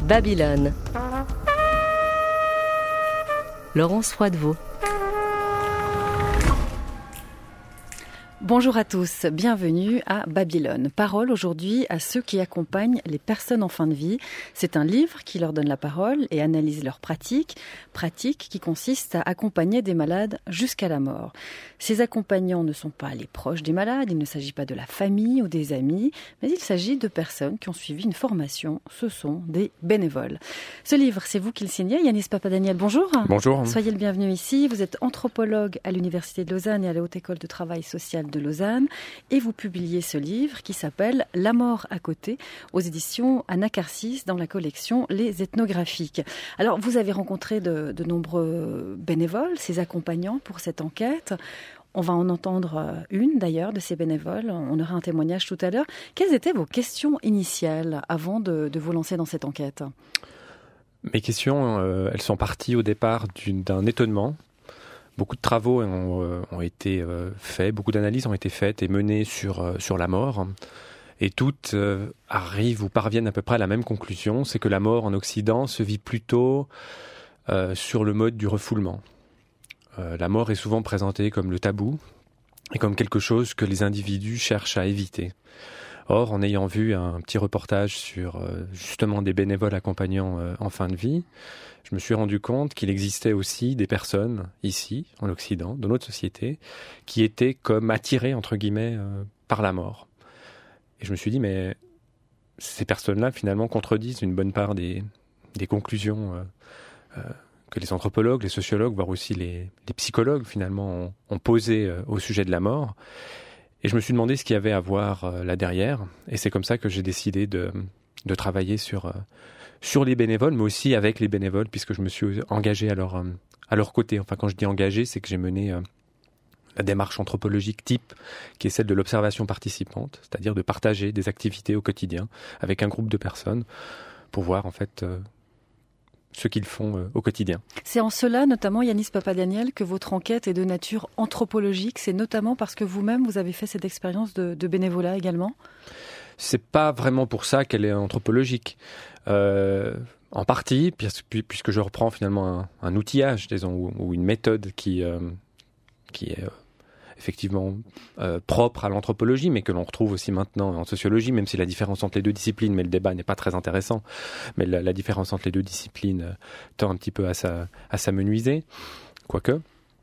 Babylone. Laurence Froidevaux. Bonjour à tous, bienvenue à Babylone. Parole aujourd'hui à ceux qui accompagnent les personnes en fin de vie. C'est un livre qui leur donne la parole et analyse leurs pratiques qui consistent à accompagner des malades jusqu'à la mort. Ces accompagnants ne sont pas les proches des malades, il ne s'agit pas de la famille ou des amis, mais il s'agit de personnes qui ont suivi une formation, ce sont des bénévoles. Ce livre, c'est vous qui le signez, Yanis Papadaniel, bonjour. Bonjour. Soyez le bienvenu ici, vous êtes anthropologue à l'Université de Lausanne et à la Haute École de Travail Social de Lausanne et vous publiez ce livre qui s'appelle « La mort à côté » aux éditions Anacarsis dans la collection Les Ethnographiques. Alors vous avez rencontré de nombreux bénévoles, ces accompagnants pour cette enquête. On va en entendre une d'ailleurs de ces bénévoles, on aura un témoignage tout à l'heure. Quelles étaient vos questions initiales avant de vous lancer dans cette enquête ? Mes questions, elles sont parties au départ d'un étonnement. Beaucoup de travaux ont été faits, beaucoup d'analyses ont été faites et menées sur la mort. Et toutes arrivent ou parviennent à peu près à la même conclusion, c'est que la mort en Occident se vit plutôt sur le mode du refoulement. La mort est souvent présentée comme le tabou et comme quelque chose que les individus cherchent à éviter. Or, en ayant vu un petit reportage sur justement des bénévoles accompagnants en fin de vie, je me suis rendu compte qu'il existait aussi des personnes ici, en Occident, dans notre société, qui étaient comme attirées, entre guillemets, par la mort. Et je me suis dit, mais ces personnes-là, finalement, contredisent une bonne part des conclusions que les anthropologues, les sociologues, voire aussi les psychologues, finalement, ont posées au sujet de la mort. Et je me suis demandé ce qu'il y avait à voir là derrière. Et c'est comme ça que j'ai décidé de travailler sur les bénévoles, mais aussi avec les bénévoles, puisque je me suis engagé à leur côté. Enfin, quand je dis engagé, c'est que j'ai mené la démarche anthropologique type, qui est celle de l'observation participante, c'est-à-dire de partager des activités au quotidien avec un groupe de personnes pour voir en fait ce qu'ils font au quotidien. C'est en cela, notamment, Yanis Papadaniel, que votre enquête est de nature anthropologique. C'est notamment parce que vous-même, vous avez fait cette expérience de bénévolat également ? C'est pas vraiment pour ça qu'elle est anthropologique. En partie, puisque je reprends finalement un outillage, disons, ou une méthode qui est effectivement propre à l'anthropologie, mais que l'on retrouve aussi maintenant en sociologie, même si la différence entre les deux disciplines, mais le débat n'est pas très intéressant, mais la différence entre les deux disciplines tend un petit peu à s'amenuiser, quoique.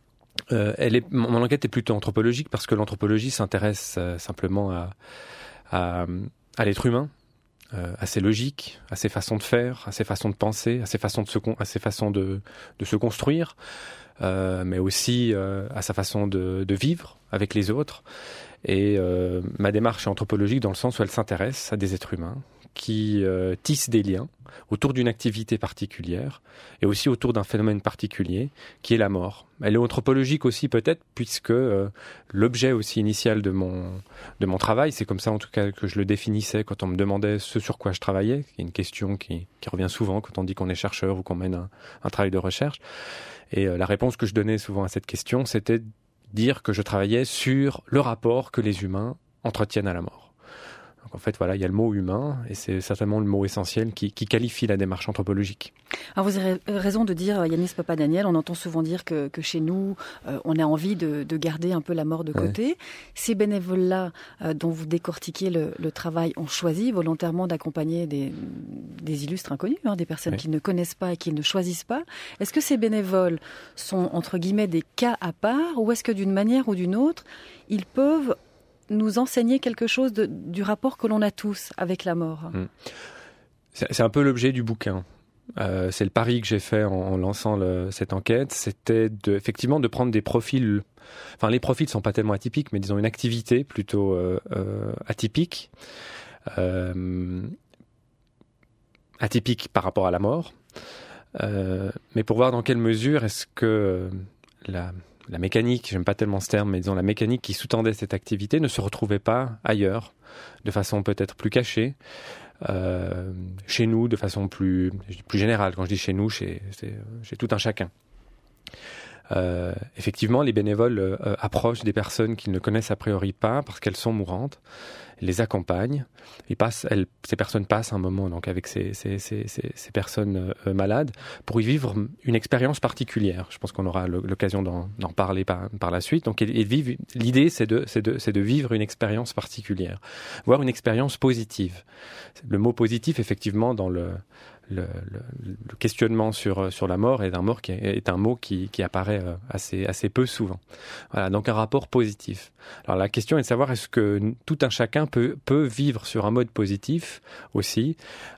Mon enquête est plutôt anthropologique parce que l'anthropologie s'intéresse simplement à l'être humain, à ses logiques, à ses façons de faire, à ses façons de penser, à ses façons de se construire, mais aussi à sa façon de vivre avec les autres. Et ma démarche est anthropologique dans le sens où elle s'intéresse à des êtres humains qui tissent des liens autour d'une activité particulière et aussi autour d'un phénomène particulier qui est la mort. Elle est anthropologique aussi peut-être puisque l'objet aussi initial de mon travail, c'est comme ça en tout cas que je le définissais quand on me demandait ce sur quoi je travaillais, qui est une question qui revient souvent quand on dit qu'on est chercheur ou qu'on mène un travail de recherche. Et la réponse que je donnais souvent à cette question, c'était dire que je travaillais sur le rapport que les humains entretiennent à la mort. Donc en fait, voilà, il y a le mot humain, et c'est certainement le mot essentiel qui qualifie la démarche anthropologique. Alors vous avez raison de dire, Yanis Papadaniel, on entend souvent dire que chez nous, on a envie de garder un peu la mort de côté. Ouais. Ces bénévoles-là, dont vous décortiquez le travail, ont choisi volontairement d'accompagner des illustres inconnus, des personnes qui ne connaissent pas et qui ne choisissent pas. Est-ce que ces bénévoles sont, entre guillemets, des cas à part, ou est-ce que d'une manière ou d'une autre, ils peuvent nous enseigner quelque chose du rapport que l'on a tous avec la mort? C'est un peu l'objet du bouquin. C'est le pari que j'ai fait en lançant cette enquête, c'était effectivement de prendre des profils. Enfin, les profils sont pas tellement atypiques, mais disons une activité plutôt atypique, atypique par rapport à la mort, mais pour voir dans quelle mesure est-ce que la mécanique, j'aime pas tellement ce terme, mais disons la mécanique qui sous-tendait cette activité ne se retrouvait pas ailleurs, de façon peut-être plus cachée, chez nous, de façon plus générale. Quand je dis chez nous, chez tout un chacun. Effectivement, les bénévoles approchent des personnes qu'ils ne connaissent a priori pas parce qu'elles sont mourantes. les accompagne. Ces personnes passent un moment donc avec ces personnes malades pour y vivre une expérience particulière. Je pense qu'on aura l'occasion d'en parler par la suite. Donc, l'idée, c'est de vivre une expérience particulière, voire une expérience positive. Le mot positif, effectivement, dans le questionnement sur la mort est un mot qui apparaît assez peu souvent. Voilà, donc un rapport positif. Alors la question est de savoir est-ce que tout un chacun peut vivre sur un mode positif aussi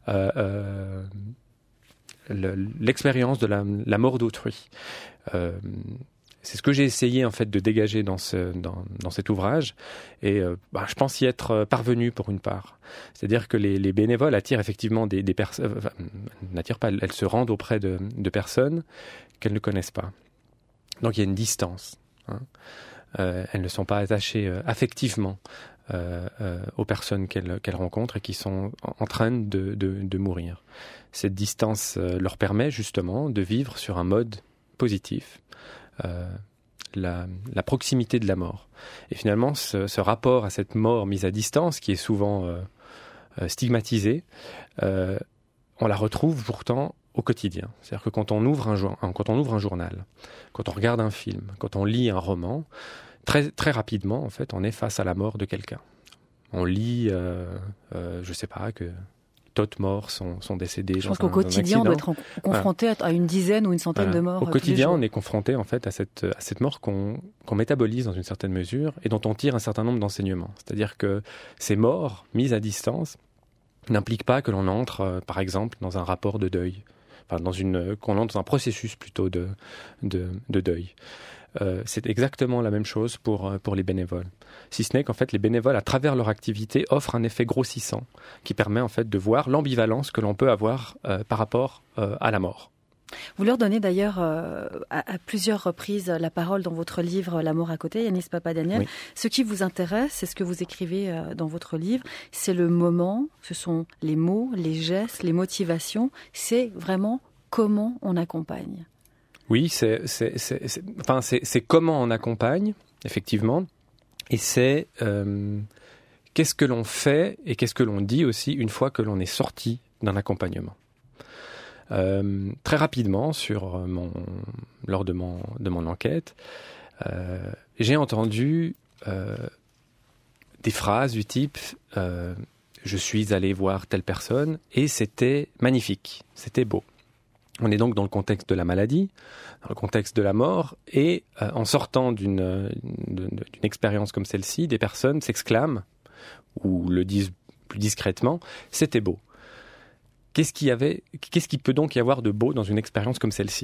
l'expérience de la mort d'autrui. C'est ce que j'ai essayé en fait de dégager dans cet ouvrage et je pense y être parvenu pour une part. C'est-à-dire que les bénévoles attirent effectivement des personnes, n'attirent pas, elles se rendent auprès de personnes qu'elles ne connaissent pas. Donc il y a une distance. Elles ne sont pas attachées affectivement aux personnes qu'elles rencontrent et qui sont en train de mourir. Cette distance leur permet justement de vivre sur un mode positif. La proximité de la mort. Et finalement, ce rapport à cette mort mise à distance, qui est souvent stigmatisée, on la retrouve pourtant au quotidien. C'est-à-dire que quand on ouvre un journal, quand on regarde un film, quand on lit un roman, très, très rapidement, en fait, on est face à la mort de quelqu'un. On lit, je sais pas, que d'autres morts sont décédés. Je pense qu'au quotidien, on doit être confronté à une dizaine ou une centaine de morts. Au quotidien, on est confronté en fait à cette mort qu'on métabolise dans une certaine mesure et dont on tire un certain nombre d'enseignements. C'est-à-dire que ces morts mises à distance n'impliquent pas que l'on entre, par exemple, dans un rapport de deuil, qu'on entre dans un processus plutôt de deuil. C'est exactement la même chose pour les bénévoles. Si ce n'est qu'en fait, les bénévoles, à travers leur activité, offrent un effet grossissant qui permet en fait de voir l'ambivalence que l'on peut avoir par rapport à la mort. Vous leur donnez d'ailleurs à plusieurs reprises la parole dans votre livre « La mort à côté », Yanis Papadaniel. Oui. Ce qui vous intéresse, c'est ce que vous écrivez dans votre livre, c'est le moment, ce sont les mots, les gestes, les motivations, c'est vraiment comment on accompagne. Oui, c'est comment on accompagne, effectivement, et c'est qu'est-ce que l'on fait et qu'est-ce que l'on dit aussi une fois que l'on est sorti d'un accompagnement. Très rapidement, lors de mon enquête, j'ai entendu des phrases du type je suis allé voir telle personne et c'était magnifique, c'était beau. On est donc dans le contexte de la maladie, dans le contexte de la mort, et en sortant d'une expérience comme celle-ci, des personnes s'exclament, ou le disent plus discrètement, c'était beau. Qu'est-ce qui peut donc y avoir de beau dans une expérience comme celle-ci ?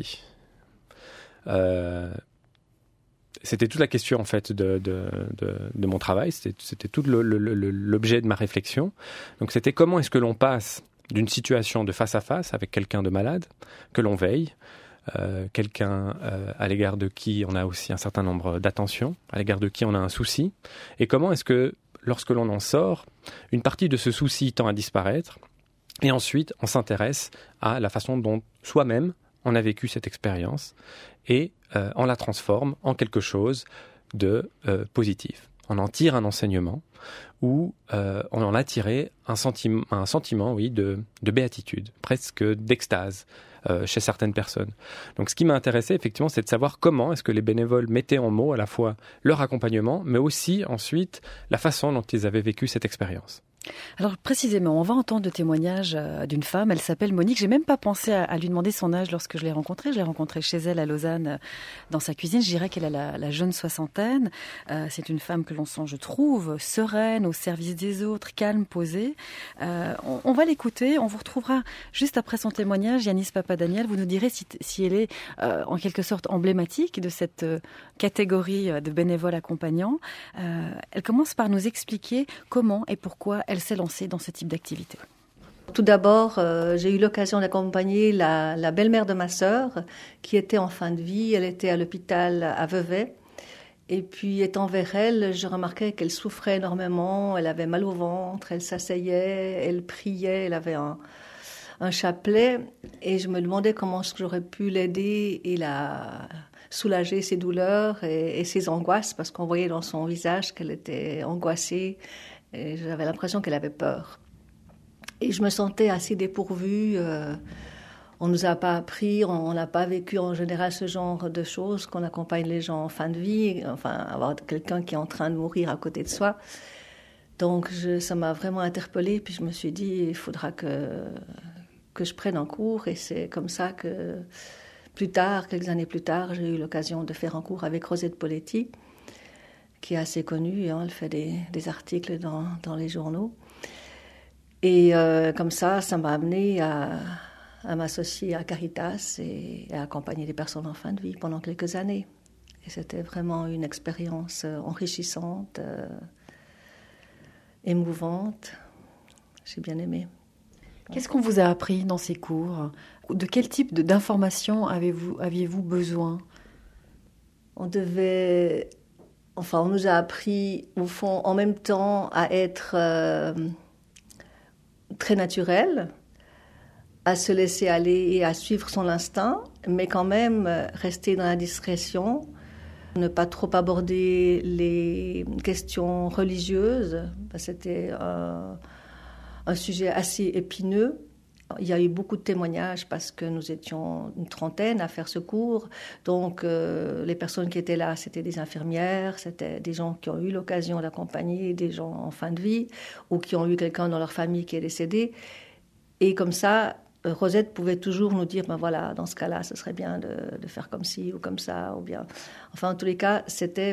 C'était toute la question en fait de mon travail, c'était tout l'objet de ma réflexion. Donc c'était comment est-ce que l'on passe d'une situation de face à face avec quelqu'un de malade, que l'on veille, quelqu'un à l'égard de qui on a aussi un certain nombre d'attentions, à l'égard de qui on a un souci, et comment est-ce que lorsque l'on en sort, une partie de ce souci tend à disparaître, et ensuite on s'intéresse à la façon dont soi-même on a vécu cette expérience, et on la transforme en quelque chose de positif. On en tire un enseignement, où on en a tiré un sentiment oui, de béatitude, presque d'extase chez certaines personnes. Donc ce qui m'a intéressé, effectivement, c'est de savoir comment est-ce que les bénévoles mettaient en mots à la fois leur accompagnement, mais aussi ensuite la façon dont ils avaient vécu cette expérience. Alors précisément, on va entendre le témoignage d'une femme, elle s'appelle Monique. J'ai même pas pensé à lui demander son âge lorsque je l'ai rencontrée. Je l'ai rencontrée chez elle à Lausanne, dans sa cuisine. Je dirais qu'elle a la jeune soixantaine. C'est une femme que l'on sent, je trouve, sereine, au service des autres, calme, posée. On va l'écouter, on vous retrouvera juste après son témoignage. Yanis Papadaniel, vous nous direz si elle est en quelque sorte emblématique de cette catégorie de bénévoles accompagnants. Elle commence par nous expliquer comment et pourquoi elle s'est lancée dans ce type d'activité. Tout d'abord, j'ai eu l'occasion d'accompagner la belle-mère de ma sœur qui était en fin de vie. Elle était à l'hôpital à Vevey. Et puis, étant vers elle, je remarquais qu'elle souffrait énormément. Elle avait mal au ventre, elle s'asseyait, elle priait, elle avait un chapelet. Et je me demandais comment j'aurais pu l'aider et la soulager ses douleurs et ses angoisses, parce qu'on voyait dans son visage qu'elle était angoissée. Et j'avais l'impression qu'elle avait peur. Et je me sentais assez dépourvue. On ne nous a pas appris, on n'a pas vécu en général ce genre de choses, qu'on accompagne les gens en fin de vie, enfin avoir quelqu'un qui est en train de mourir à côté de soi. Donc ça m'a vraiment interpellée, puis je me suis dit, il faudra que je prenne un cours. Et c'est comme ça que plus tard, quelques années plus tard, j'ai eu l'occasion de faire un cours avec Rosette Poletti, qui est assez connue, hein, elle fait des articles dans les journaux. Et comme ça m'a amenée à m'associer à Caritas et à accompagner des personnes en fin de vie pendant quelques années. Et c'était vraiment une expérience enrichissante, émouvante. J'ai bien aimé. Qu'est-ce qu'on vous a appris dans ces cours ? De quel type d'informations aviez-vous besoin ? On nous a appris, au fond, en même temps, à être très naturel, à se laisser aller et à suivre son instinct, mais quand même rester dans la discrétion, ne pas trop aborder les questions religieuses. C'était un sujet assez épineux. Il y a eu beaucoup de témoignages parce que nous étions une trentaine à faire ce cours. Donc, les personnes qui étaient là, c'était des infirmières, c'était des gens qui ont eu l'occasion d'accompagner des gens en fin de vie ou qui ont eu quelqu'un dans leur famille qui est décédé. Et comme ça, Rosette pouvait toujours nous dire, ben voilà, dans ce cas-là, ce serait bien de faire comme ci ou comme ça, ou bien... Enfin, en tous les cas, c'était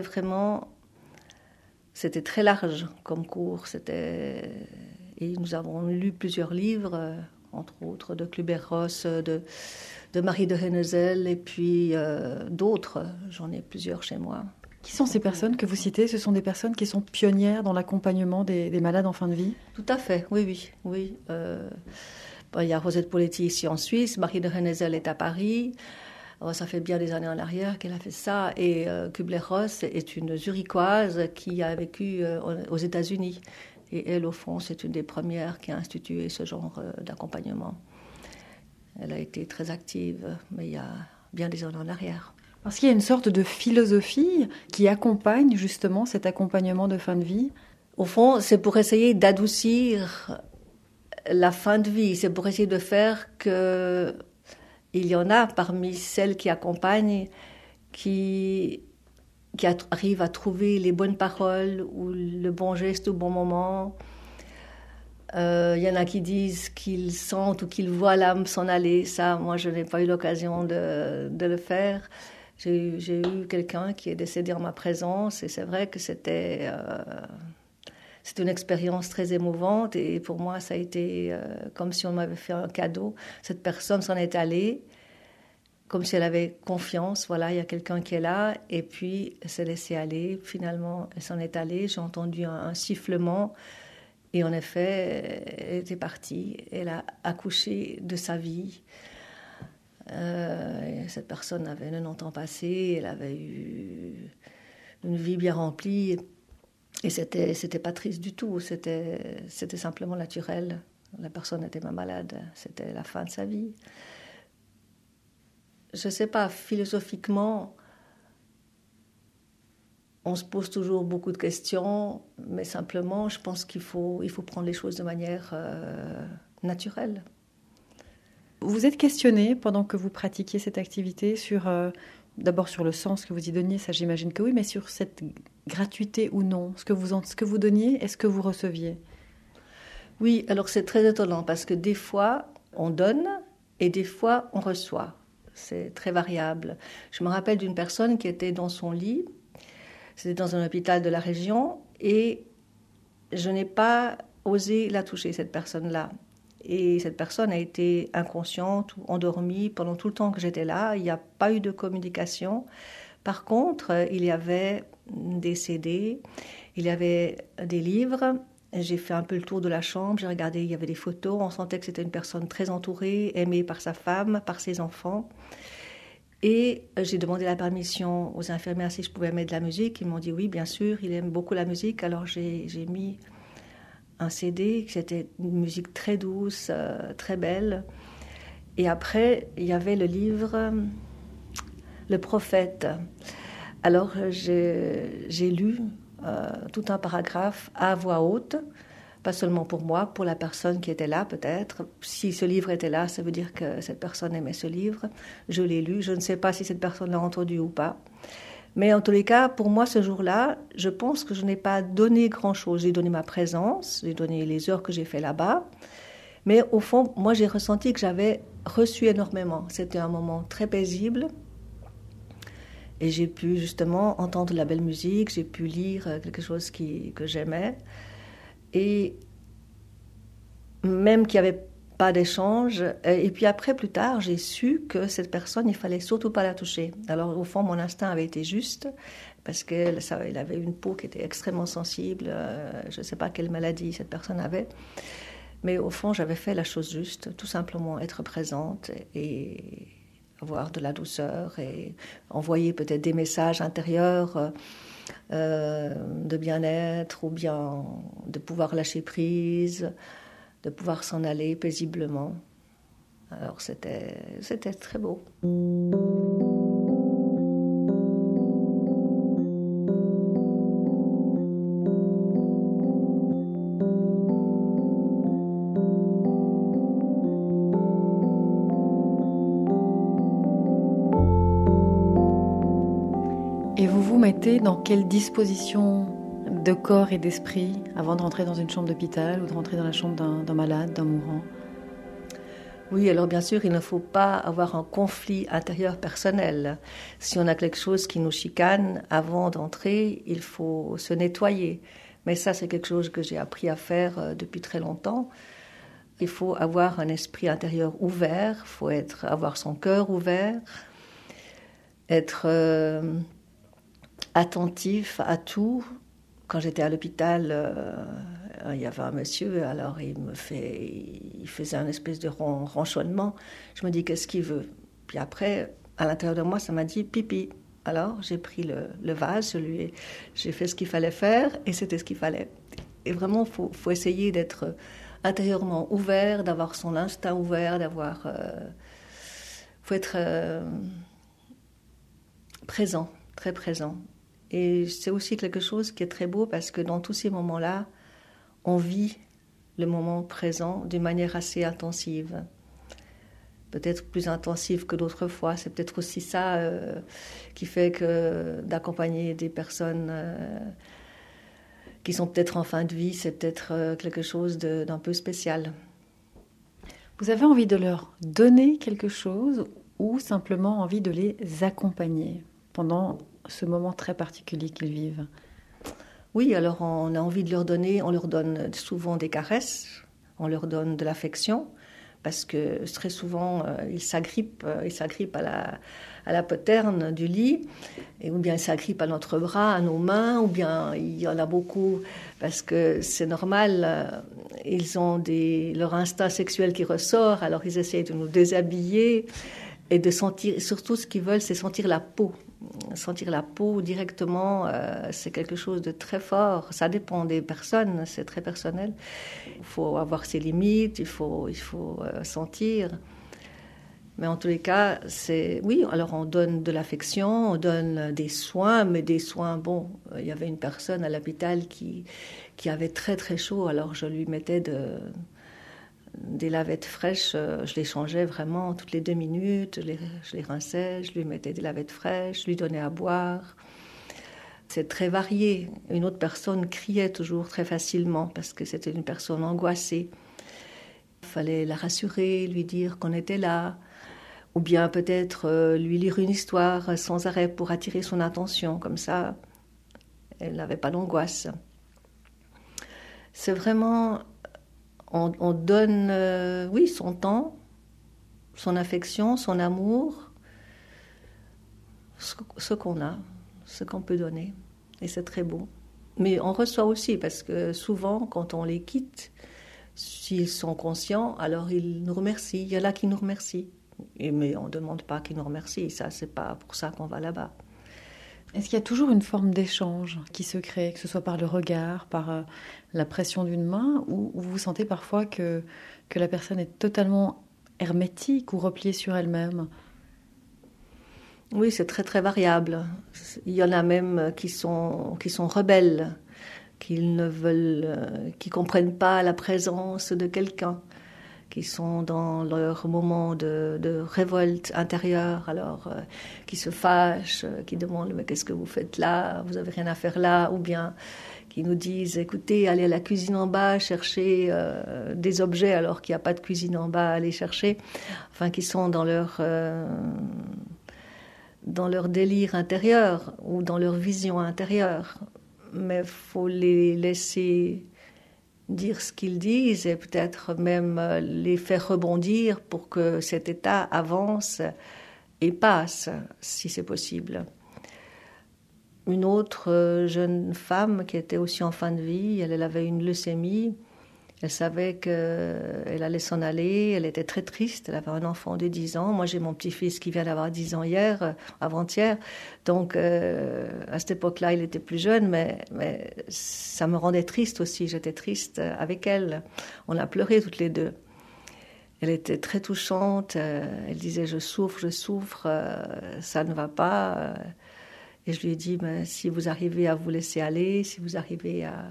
très large comme cours. Et nous avons lu plusieurs livres, entre autres de Kübler-Ross, de Marie de Hennezel, et puis d'autres. J'en ai plusieurs chez moi. Qui sont ces personnes que vous citez ? Ce sont des personnes qui sont pionnières dans l'accompagnement des malades en fin de vie ? Tout à fait, oui. Il y a Rosette Poletti ici en Suisse, Marie de Hennezel est à Paris. Ça fait bien des années en arrière qu'elle a fait ça. Et Kübler-Ross est une Zurichoise qui a vécu aux États-Unis. Et elle, au fond, c'est une des premières qui a institué ce genre d'accompagnement. Elle a été très active, mais il y a bien des années en arrière. Parce qu'il y a une sorte de philosophie qui accompagne justement cet accompagnement de fin de vie. Au fond, c'est pour essayer d'adoucir la fin de vie. C'est pour essayer de faire qu'il y en a parmi celles qui accompagnent qui arrivent à trouver les bonnes paroles ou le bon geste au bon moment. Il y en a qui disent qu'ils sentent ou qu'ils voient l'âme s'en aller. Ça, moi, je n'ai pas eu l'occasion de le faire. J'ai eu quelqu'un qui est décédé en ma présence et c'est vrai que c'était une expérience très émouvante et pour moi, ça a été comme si on m'avait fait un cadeau. Cette personne s'en est allée comme si elle avait confiance, voilà, il y a quelqu'un qui est là, et puis elle s'est laissée aller. Finalement, elle s'en est allée. J'ai entendu un sifflement, et en effet, elle était partie. Elle a accouché de sa vie. Cette personne avait 90 ans passés, elle avait eu une vie bien remplie, et c'était pas triste du tout. C'était simplement naturel. La personne n'était pas malade. C'était la fin de sa vie. Je ne sais pas, philosophiquement, on se pose toujours beaucoup de questions, mais simplement, je pense qu'il faut prendre les choses de manière naturelle. Vous êtes questionné pendant que vous pratiquiez cette activité d'abord sur le sens que vous y donniez, ça j'imagine que oui, mais sur cette gratuité ou non, ce que vous donniez et ce que vous receviez. Oui, alors c'est très étonnant parce que des fois, on donne et des fois, on reçoit. C'est très variable. Je me rappelle d'une personne qui était dans son lit, c'était dans un hôpital de la région, et je n'ai pas osé la toucher, cette personne-là. Et cette personne a été inconsciente ou endormie pendant tout le temps que j'étais là. Il n'y a pas eu de communication. Par contre, il y avait des CD, il y avait des livres. J'ai fait un peu le tour de la chambre, j'ai regardé, il y avait des photos, on sentait que c'était une personne très entourée, aimée par sa femme, par ses enfants. Et j'ai demandé la permission aux infirmières si je pouvais mettre de la musique. Ils m'ont dit oui, bien sûr, il aime beaucoup la musique. Alors j'ai mis un CD, c'était une musique très douce, très belle. Et après, il y avait le livre « Le prophète ». Alors j'ai lu tout un paragraphe à voix haute, pas seulement pour moi, pour la personne qui était là peut-être. Si ce livre était là, ça veut dire que cette personne aimait ce livre. Je l'ai lu, je ne sais pas si cette personne l'a entendu ou pas. Mais en tous les cas, pour moi, ce jour-là, je pense que je n'ai pas donné grand-chose. J'ai donné ma présence, j'ai donné les heures que j'ai fait là-bas. Mais au fond, moi, j'ai ressenti que j'avais reçu énormément. C'était un moment très paisible. Et j'ai pu justement entendre de la belle musique, j'ai pu lire quelque chose que j'aimais. Et même qu'il n'y avait pas d'échange. Et puis après, plus tard, j'ai su que cette personne, il fallait surtout pas la toucher. Alors, au fond, mon instinct avait été juste, parce qu'elle avait une peau qui était extrêmement sensible. Je ne sais pas quelle maladie cette personne avait. Mais au fond, j'avais fait la chose juste, tout simplement être présente et avoir de la douceur et envoyer peut-être des messages intérieurs de bien-être ou bien de pouvoir lâcher prise, de pouvoir s'en aller paisiblement. Alors c'était très beau. Et vous vous mettez dans quelle disposition de corps et d'esprit avant de rentrer dans une chambre d'hôpital ou de rentrer dans la chambre d'un malade, d'un mourant? Oui, alors bien sûr, il ne faut pas avoir un conflit intérieur personnel. Si on a quelque chose qui nous chicane, avant d'entrer, il faut se nettoyer. Mais ça, c'est quelque chose que j'ai appris à faire depuis très longtemps. Il faut avoir un esprit intérieur ouvert, il faut avoir son cœur ouvert, être attentif à tout. Quand j'étais à l'hôpital, il y avait un monsieur, alors il faisait un espèce de ronchonnement. Je me dis, qu'est-ce qu'il veut? Puis après, à l'intérieur de moi, ça m'a dit pipi. Alors j'ai pris le vase, j'ai fait ce qu'il fallait faire et c'était ce qu'il fallait. Et vraiment, faut essayer d'être intérieurement ouvert, d'avoir son instinct ouvert, faut être présent, très présent. Et c'est aussi quelque chose qui est très beau parce que dans tous ces moments-là, on vit le moment présent d'une manière assez intensive. Peut-être plus intensive que d'autres fois. C'est peut-être aussi ça qui fait que d'accompagner des personnes qui sont peut-être en fin de vie, c'est peut-être quelque chose d'un peu spécial. Vous avez envie de leur donner quelque chose ou simplement envie de les accompagner pendant ce moment très particulier qu'ils vivent? Oui, alors on a envie de leur donner, on leur donne souvent des caresses, on leur donne de l'affection, parce que très souvent ils s'agrippent à la poterne du lit, ou bien ils s'agrippent à notre bras, à nos mains, ou bien il y en a beaucoup, parce que c'est normal, ils ont leur instinct sexuel qui ressort, alors ils essayent de nous déshabiller et de sentir, surtout ce qu'ils veulent, c'est sentir la peau. Sentir la peau directement, c'est quelque chose de très fort. Ça dépend des personnes, c'est très personnel. Il faut avoir ses limites, il faut sentir. Mais en tous les cas, oui, alors on donne de l'affection, on donne des soins, mais des soins, bon, il y avait une personne à l'hôpital qui avait très très chaud, alors je lui mettais des lavettes fraîches, je les changeais vraiment toutes les 2 minutes, je les rinçais, je lui mettais des lavettes fraîches, je lui donnais à boire. C'est très varié. Une autre personne criait toujours très facilement parce que c'était une personne angoissée. Il fallait la rassurer, lui dire qu'on était là, ou bien peut-être lui lire une histoire sans arrêt pour attirer son attention, comme ça elle n'avait pas d'angoisse. C'est vraiment... On donne, oui, son temps, son affection, son amour, ce qu'on a, ce qu'on peut donner. Et c'est très beau. Mais on reçoit aussi, parce que souvent, quand on les quitte, s'ils sont conscients, alors ils nous remercient. Il y en a qui nous remercient. Mais on ne demande pas qu'ils nous remercient. Ça, c'est pas pour ça qu'on va là-bas. Est-ce qu'il y a toujours une forme d'échange qui se crée, que ce soit par le regard, par la pression d'une main, ou vous sentez parfois que la personne est totalement hermétique ou repliée sur elle-même? Oui, c'est très très variable. Il y en a même qui sont rebelles, qui comprennent pas la présence de quelqu'un, qui sont dans leur moment de révolte intérieure, alors qui se fâchent, qui demandent mais qu'est-ce que vous faites là, vous avez rien à faire là, ou bien qui nous disent écoutez, allez à la cuisine en bas chercher des objets alors qu'il n'y a pas de cuisine en bas à aller chercher, enfin qui sont dans leur délire intérieur ou dans leur vision intérieure. Mais il faut les laisser dire ce qu'ils disent et peut-être même les faire rebondir pour que cet état avance et passe, si c'est possible. Une autre jeune femme qui était aussi en fin de vie, elle avait une leucémie. Elle savait qu'elle allait s'en aller, elle était très triste, elle avait un enfant de 10 ans. Moi, j'ai mon petit-fils qui vient d'avoir 10 ans avant-hier. Donc, à cette époque-là, il était plus jeune, mais ça me rendait triste aussi. J'étais triste avec elle. On a pleuré toutes les deux. Elle était très touchante. Elle disait, je souffre, ça ne va pas. Et je lui ai dit, mais si vous arrivez à vous laisser aller, si vous arrivez à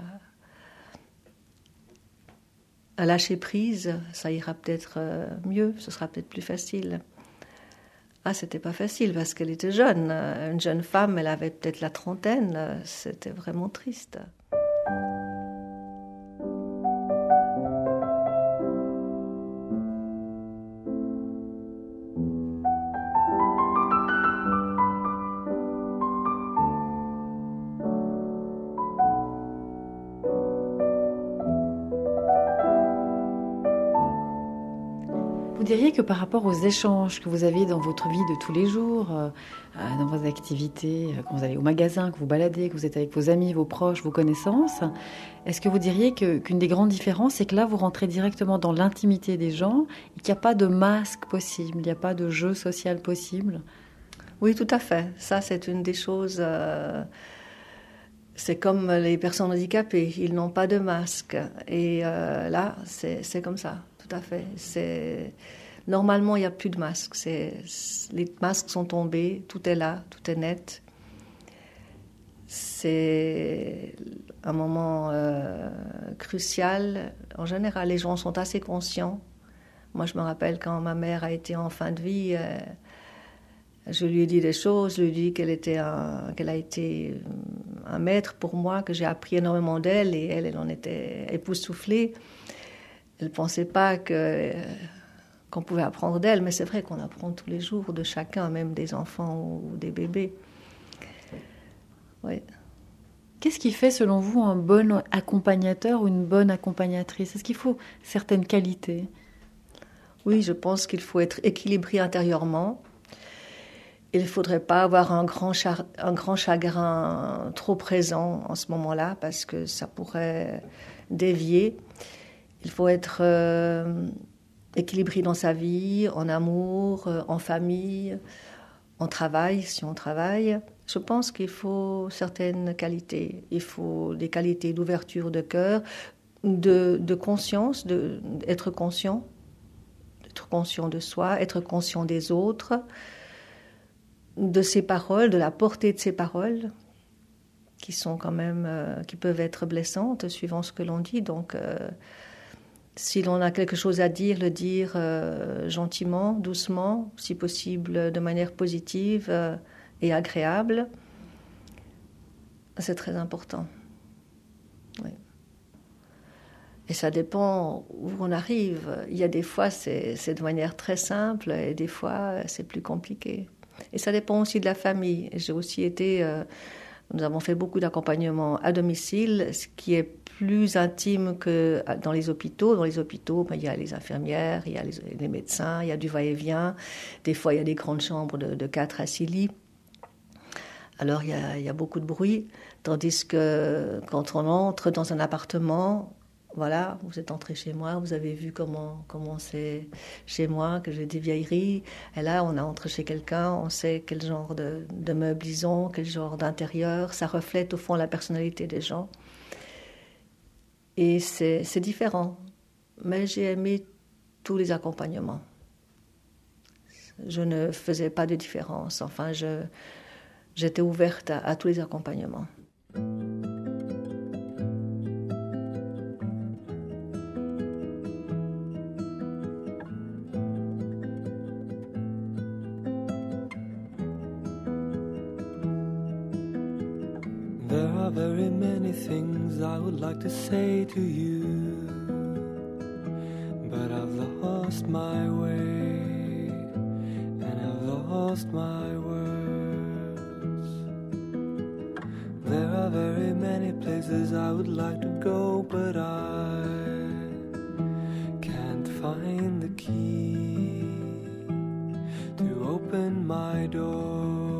lâcher prise, ça ira peut-être mieux, ce sera peut-être plus facile. Ah, c'était pas facile parce qu'elle était jeune. Une jeune femme, elle avait peut-être la trentaine. C'était vraiment triste. Vous diriez que par rapport aux échanges que vous avez dans votre vie de tous les jours, dans vos activités, quand vous allez au magasin, que vous baladez, que vous êtes avec vos amis, vos proches, vos connaissances, est-ce que vous diriez qu'une des grandes différences, c'est que là, vous rentrez directement dans l'intimité des gens et qu'il n'y a pas de masque possible, il n'y a pas de jeu social possible? Oui, tout à fait. Ça, c'est une des choses... c'est comme les personnes handicapées, ils n'ont pas de masque. Et là, c'est comme ça, tout à fait. Normalement, il n'y a plus de masques. Les masques sont tombés, tout est là, tout est net. C'est un moment crucial. En général, les gens sont assez conscients. Moi, je me rappelle quand ma mère a été en fin de vie... je lui ai dit des choses, je lui ai dit qu'elle a été un maître pour moi, que j'ai appris énormément d'elle, et elle en était époustouflée. Elle ne pensait pas qu'on pouvait apprendre d'elle, mais c'est vrai qu'on apprend tous les jours de chacun, même des enfants ou des bébés. Oui. Qu'est-ce qui fait, selon vous, un bon accompagnateur ou une bonne accompagnatrice? Est-ce qu'il faut certaines qualités? Oui, je pense qu'il faut être équilibré intérieurement. Il ne faudrait pas avoir un grand chagrin trop présent en ce moment-là, parce que ça pourrait dévier. Il faut être équilibré dans sa vie, en amour, en famille, en travail, si on travaille. Je pense qu'il faut certaines qualités. Il faut des qualités d'ouverture de cœur, de conscience, d'être conscient de soi, être conscient des autres, de ses paroles, de la portée de ses paroles, qui sont quand même, qui peuvent être blessantes suivant ce que l'on dit. Donc, si l'on a quelque chose à dire, le dire gentiment, doucement, si possible de manière positive et agréable. C'est très important. Oui. Et ça dépend où on arrive. Il y a des fois, c'est de manière très simple, et des fois, c'est plus compliqué. Et ça dépend aussi de la famille. J'ai aussi été... nous avons fait beaucoup d'accompagnement à domicile, ce qui est plus intime que dans les hôpitaux. Dans les hôpitaux, il y a les infirmières, il y a les médecins, il y a du va-et-vient. Des fois, il y a des grandes chambres de 4 à 6 lits. Alors, il y a beaucoup de bruit. Tandis que quand on entre dans un appartement... Voilà, vous êtes entré chez moi, vous avez vu comment c'est chez moi, que j'ai des vieilleries. Et là, on est entré chez quelqu'un, on sait quel genre de meubles ils ont, quel genre d'intérieur. Ça reflète au fond la personnalité des gens. Et c'est différent. Mais j'ai aimé tous les accompagnements. Je ne faisais pas de différence. Enfin, j'étais ouverte à tous les accompagnements. There are very many things I would like to say to you, but I've lost my way and I've lost my words. There are very many places I would like to go, but I can't find the key to open my door.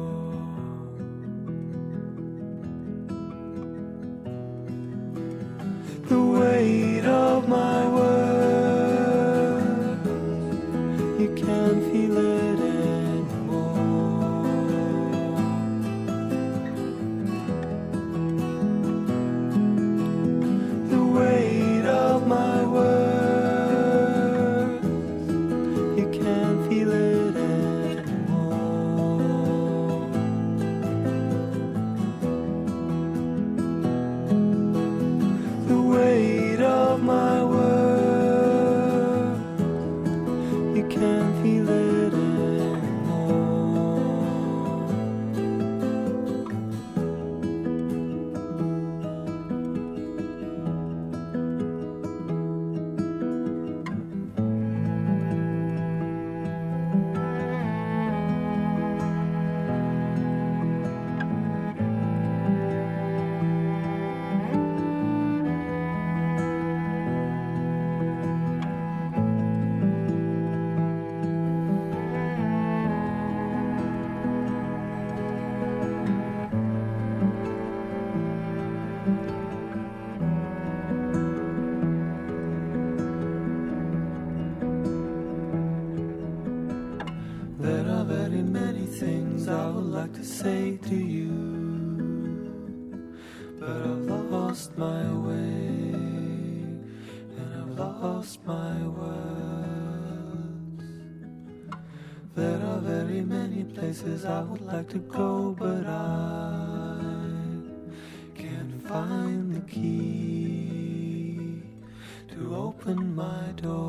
The weight of my words, you can't feel it anymore. The weight of my words, you can't feel it anymore. The weight of my words, you can't feel it anymore. There are very many things I would like to say to you, but I've lost my way and I've lost my words. There are very many places I would like to go, but I can't find the key to open my door.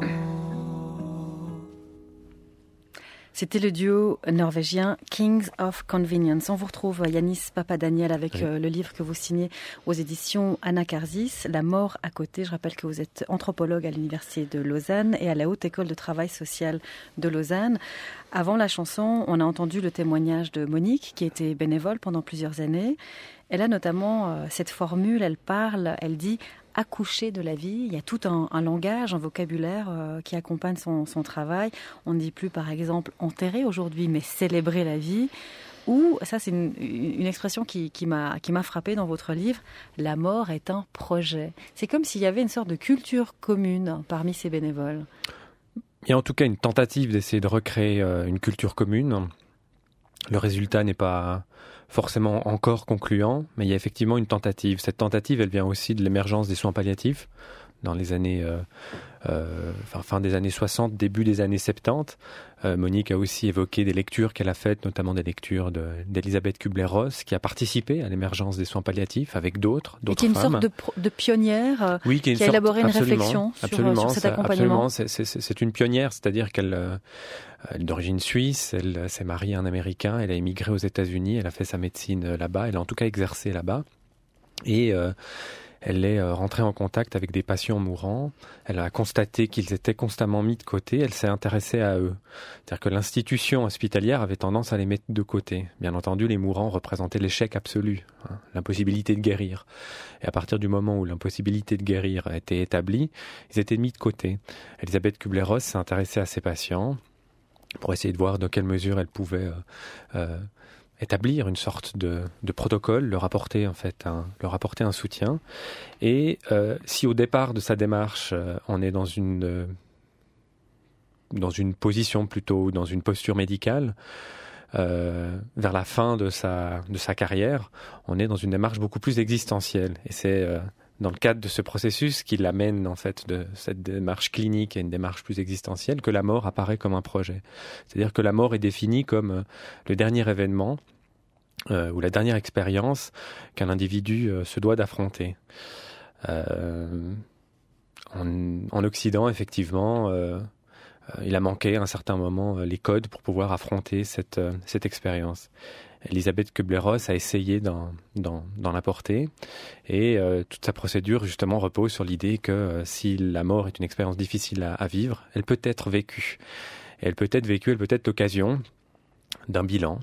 C'était le duo norvégien Kings of Convenience. On vous retrouve Yanis Papadaniel avec le livre que vous signez aux éditions Anacarsis, La mort à côté. Je rappelle que vous êtes anthropologue à l'Université de Lausanne et à la Haute École de Travail Social de Lausanne. Avant la chanson, on a entendu le témoignage de Monique, qui était bénévole pendant plusieurs années. Elle a notamment cette formule, elle dit accoucher de la vie. Il y a tout un langage, un vocabulaire qui accompagne son travail. On ne dit plus par exemple enterrer aujourd'hui, mais célébrer la vie. Ou, ça c'est une expression qui m'a frappée dans votre livre, la mort est un projet. C'est comme s'il y avait une sorte de culture commune parmi ces bénévoles. Il y a en tout cas une tentative d'essayer de recréer une culture commune. Le résultat n'est pas forcément encore concluant, mais il y a effectivement une tentative. Cette tentative, elle vient aussi de l'émergence des soins palliatifs dans les années, fin des années 60, début des années 70. Monique a aussi évoqué des lectures qu'elle a faites, notamment des lectures d'Elisabeth Kubler-Ross, qui a participé à l'émergence des soins palliatifs avec d'autres femmes. Et qui est une sorte de pionnière qui a élaboré une réflexion sur cet accompagnement. C'est une pionnière, c'est-à-dire qu'elle est d'origine suisse, elle s'est mariée à un Américain, elle a émigré aux États-Unis, elle a fait sa médecine là-bas, elle a en tout cas exercé là-bas. Et elle est rentrée en contact avec des patients mourants. Elle a constaté qu'ils étaient constamment mis de côté. Elle s'est intéressée à eux. C'est-à-dire que l'institution hospitalière avait tendance à les mettre de côté. Bien entendu, les mourants représentaient l'échec absolu, l'impossibilité de guérir. Et à partir du moment où l'impossibilité de guérir a été établie, ils étaient mis de côté. Elisabeth Kubler-Ross s'est intéressée à ces patients pour essayer de voir dans quelle mesure elle pouvait établir une sorte de protocole, leur apporter un soutien. Et si au départ de sa démarche, on est dans une position plutôt, dans une posture médicale, vers la fin de sa carrière, on est dans une démarche beaucoup plus existentielle. Et c'est dans le cadre de ce processus qui l'amène en fait de cette démarche clinique à une démarche plus existentielle, que la mort apparaît comme un projet. C'est-à-dire que la mort est définie comme le dernier événement ou la dernière expérience qu'un individu se doit d'affronter. En Occident, effectivement, il a manqué à un certain moment les codes pour pouvoir affronter cette expérience. Elisabeth Kübler-Ross a essayé d'en apporter, et toute sa procédure justement repose sur l'idée que si la mort est une expérience difficile à vivre, elle peut être vécue. Et elle peut être l'occasion d'un bilan.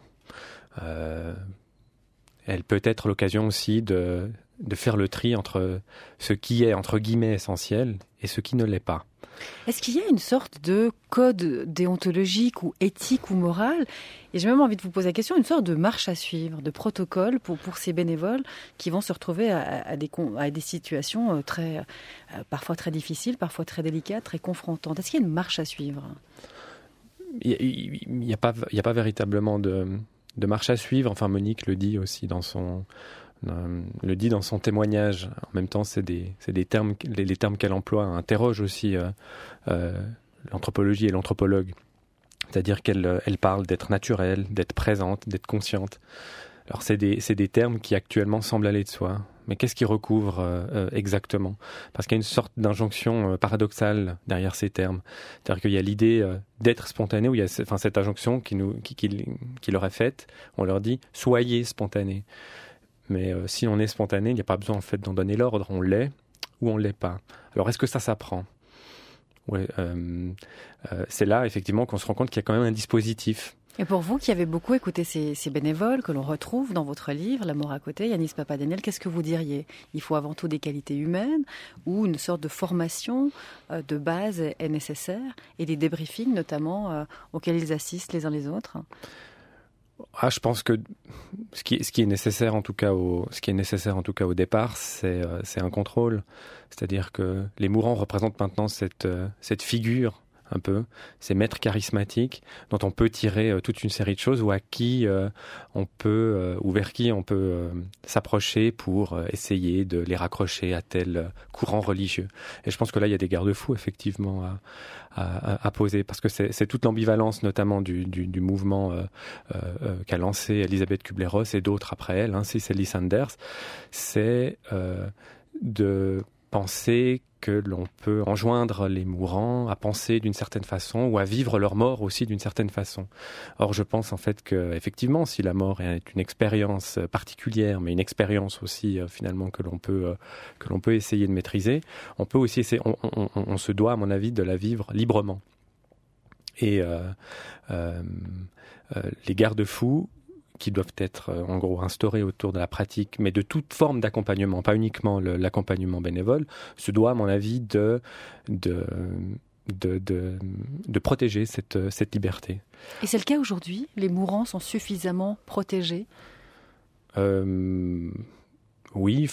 Elle peut être l'occasion aussi de faire le tri entre ce qui est entre guillemets essentiel et ce qui ne l'est pas. Est-ce qu'il y a une sorte de code déontologique ou éthique ou moral, et j'ai même envie de vous poser la question, une sorte de marche à suivre, de protocole pour ces bénévoles qui vont se retrouver à des situations parfois très difficiles, parfois très délicates, très confrontantes. Est-ce qu'il y a une marche à suivre ? Il n'y a pas véritablement de marche à suivre. Enfin, Monique le dit aussi dans son témoignage. En même temps, c'est des termes, les termes qu'elle emploie interrogent aussi l'anthropologie et l'anthropologue. C'est-à-dire qu'elle parle d'être naturelle, d'être présente, d'être consciente. Alors, c'est des termes qui actuellement semblent aller de soi. Mais qu'est-ce qui recouvre exactement ? Parce qu'il y a une sorte d'injonction paradoxale derrière ces termes. C'est-à-dire qu'il y a l'idée d'être spontané, où il y a cette injonction qui leur est faite. On leur dit « soyez spontané ». Mais si on est spontané, il n'y a pas besoin en fait d'en donner l'ordre. On l'est ou on ne l'est pas. Alors est-ce que ça s'apprend ? Ouais, c'est là effectivement qu'on se rend compte qu'il y a quand même un dispositif. Et pour vous qui avez beaucoup écouté ces bénévoles que l'on retrouve dans votre livre, La mort à côté, Yanis Papadaniel, qu'est-ce que vous diriez ? Il faut avant tout des qualités humaines ou une sorte de formation de base est nécessaire, et des débriefings notamment auxquels ils assistent les uns les autres ? Je pense que ce qui est nécessaire en tout cas au départ, c'est un contrôle. C'est-à-dire que les mourants représentent maintenant cette figure un peu, ces maîtres charismatiques dont on peut tirer toute une série de choses, ou à qui on peut ou vers qui on peut s'approcher pour essayer de les raccrocher à tel courant religieux. Et je pense que là il y a des garde-fous effectivement à poser, parce que c'est toute l'ambivalence notamment du mouvement qu'a lancé Elisabeth Kübler-Ross et d'autres après elle, Cicely Saunders, c'est de penser que l'on peut enjoindre les mourants à penser d'une certaine façon ou à vivre leur mort aussi d'une certaine façon. Or, je pense en fait que effectivement, si la mort est une expérience particulière, mais une expérience aussi finalement que l'on peut essayer de maîtriser, on peut aussi essayer, on se doit à mon avis de la vivre librement. Et les garde-fous qui doivent être en gros instaurés autour de la pratique, mais de toute forme d'accompagnement, pas uniquement l'accompagnement bénévole, se doit, à mon avis, de protéger cette liberté. Et c'est le cas aujourd'hui ? Les mourants sont suffisamment protégés ? Oui,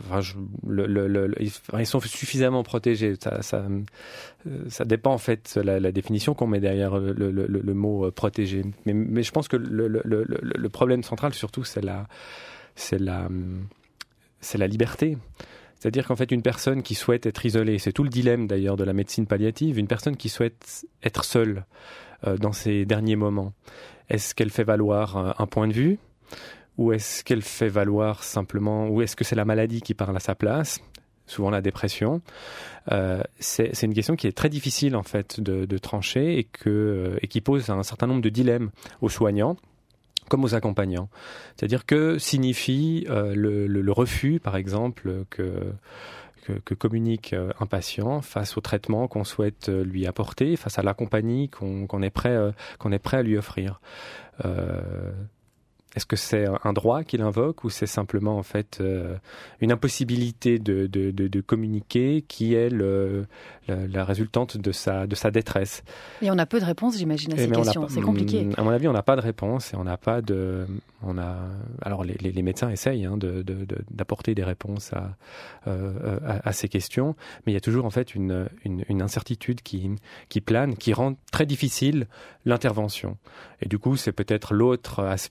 ils sont suffisamment protégés. Ça dépend en fait la définition qu'on met derrière le mot protégé. Mais je pense que le problème central surtout c'est la liberté. C'est-à-dire qu'en fait une personne qui souhaite être isolée, c'est tout le dilemme d'ailleurs de la médecine palliative, une personne qui souhaite être seule dans ses derniers moments, est-ce qu'elle fait valoir un point de vue ? Ou est-ce qu'elle fait valoir simplement, ou est-ce que c'est la maladie qui parle à sa place, souvent la dépression? C'est une question qui est très difficile en fait de trancher et qui pose un certain nombre de dilemmes aux soignants comme aux accompagnants. C'est-à-dire que signifie le refus, par exemple, que communique un patient face au traitement qu'on souhaite lui apporter, face à la compagnie qu'on est prêt à lui offrir. Est-ce que c'est un droit qu'il invoque ou c'est simplement en fait une impossibilité de communiquer qui est la résultante de sa détresse? Et on a peu de réponses, j'imagine, à ces questions. C'est compliqué. À mon avis, on n'a pas de réponse et on n'a pas de. Alors les médecins essayent d'apporter des réponses à ces questions, mais il y a toujours en fait une incertitude qui plane, qui rend très difficile l'intervention. Et du coup, c'est peut-être l'autre aspect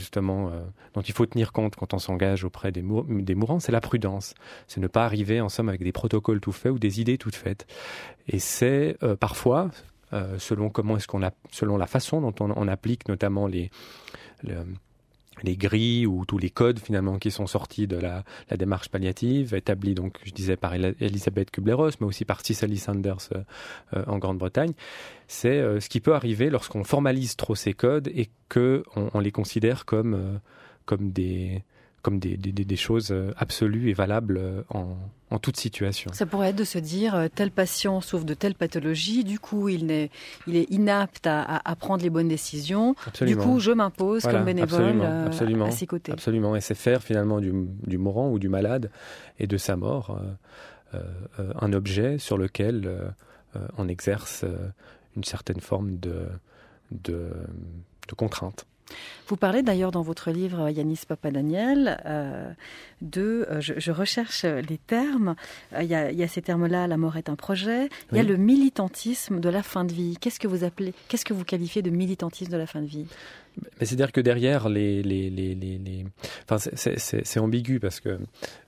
justement dont il faut tenir compte quand on s'engage auprès des mourants, c'est la prudence. C'est ne pas arriver en somme avec des protocoles tout faits ou des idées toutes faites. Et c'est parfois, selon la façon dont on applique notamment les grilles ou tous les codes finalement qui sont sortis de la démarche palliative, établie donc, je disais, par Elisabeth Kubler-Ross, mais aussi par Cicely Saunders en Grande-Bretagne. C'est ce qui peut arriver lorsqu'on formalise trop ces codes et qu'on les considère comme des choses absolues et valables en toute situation. Ça pourrait être de se dire tel patient souffre de telle pathologie, du coup il est inapte à prendre les bonnes décisions. Absolument. Du coup je m'impose comme bénévole absolument, à ses côtés. Absolument, et c'est faire finalement du mourant ou du malade et de sa mort un objet sur lequel on exerce une certaine forme de contrainte. Vous parlez d'ailleurs dans votre livre, Yanis Papadaniel, je recherche les termes, il y a ces termes-là, la mort est un projet, il y a le militantisme de la fin de vie. Qu'est-ce que vous qualifiez de militantisme de la fin de vie ? Mais c'est-à-dire que derrière enfin, c'est ambigu parce que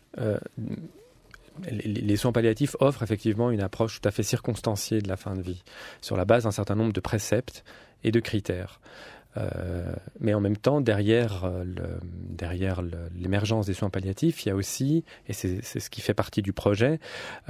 les soins palliatifs offrent effectivement une approche tout à fait circonstanciée de la fin de vie, sur la base d'un certain nombre de préceptes et de critères. Mais en même temps, derrière l'émergence des soins palliatifs, il y a aussi, et c'est ce qui fait partie du projet,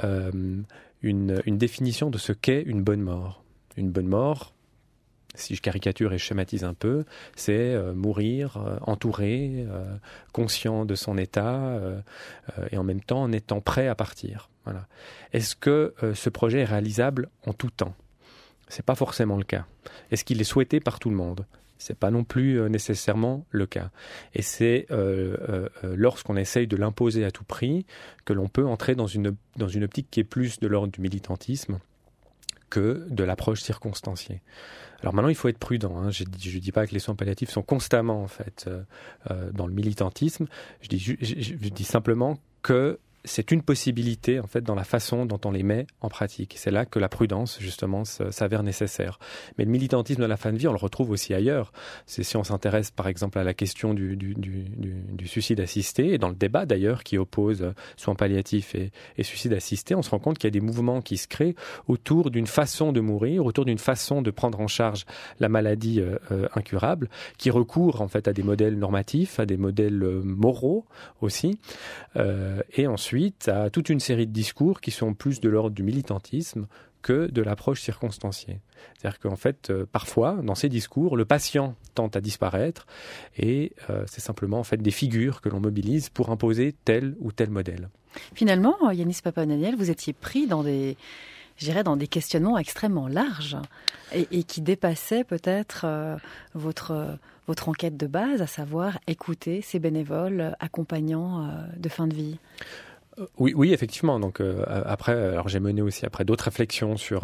une définition de ce qu'est une bonne mort. Une bonne mort, si je caricature et je schématise un peu, c'est mourir entouré, conscient de son état, et en même temps en étant prêt à partir. Voilà. Est-ce que ce projet est réalisable en tout temps ? C'est pas forcément le cas. Est-ce qu'il est souhaité par tout le monde ? C'est pas non plus nécessairement le cas. Et c'est lorsqu'on essaye de l'imposer à tout prix que l'on peut entrer dans une optique qui est plus de l'ordre du militantisme que de l'approche circonstanciée. Alors maintenant, il faut être prudent. Hein. Je dis pas que les soins palliatifs sont constamment en fait dans le militantisme. Je dis simplement que c'est une possibilité en fait dans la façon dont on les met en pratique. C'est là que la prudence justement s'avère nécessaire. Mais le militantisme de la fin de vie, on le retrouve aussi ailleurs. C'est si on s'intéresse par exemple à la question du suicide assisté, et dans le débat d'ailleurs qui oppose soins palliatifs et suicide assisté, on se rend compte qu'il y a des mouvements qui se créent autour d'une façon de mourir, autour d'une façon de prendre en charge la maladie incurable, qui recourt en fait à des modèles normatifs, à des modèles moraux aussi, et ensuite à toute une série de discours qui sont plus de l'ordre du militantisme que de l'approche circonstanciée. C'est-à-dire qu'en fait, parfois, dans ces discours, le patient tente à disparaître et c'est simplement en fait des figures que l'on mobilise pour imposer tel ou tel modèle. Finalement, Yanis Papadaniel, vous étiez pris dans des questionnements extrêmement larges et qui dépassaient peut-être votre enquête de base, à savoir écouter ces bénévoles accompagnants de fin de vie. Oui, effectivement. Donc après, alors j'ai mené aussi après d'autres réflexions sur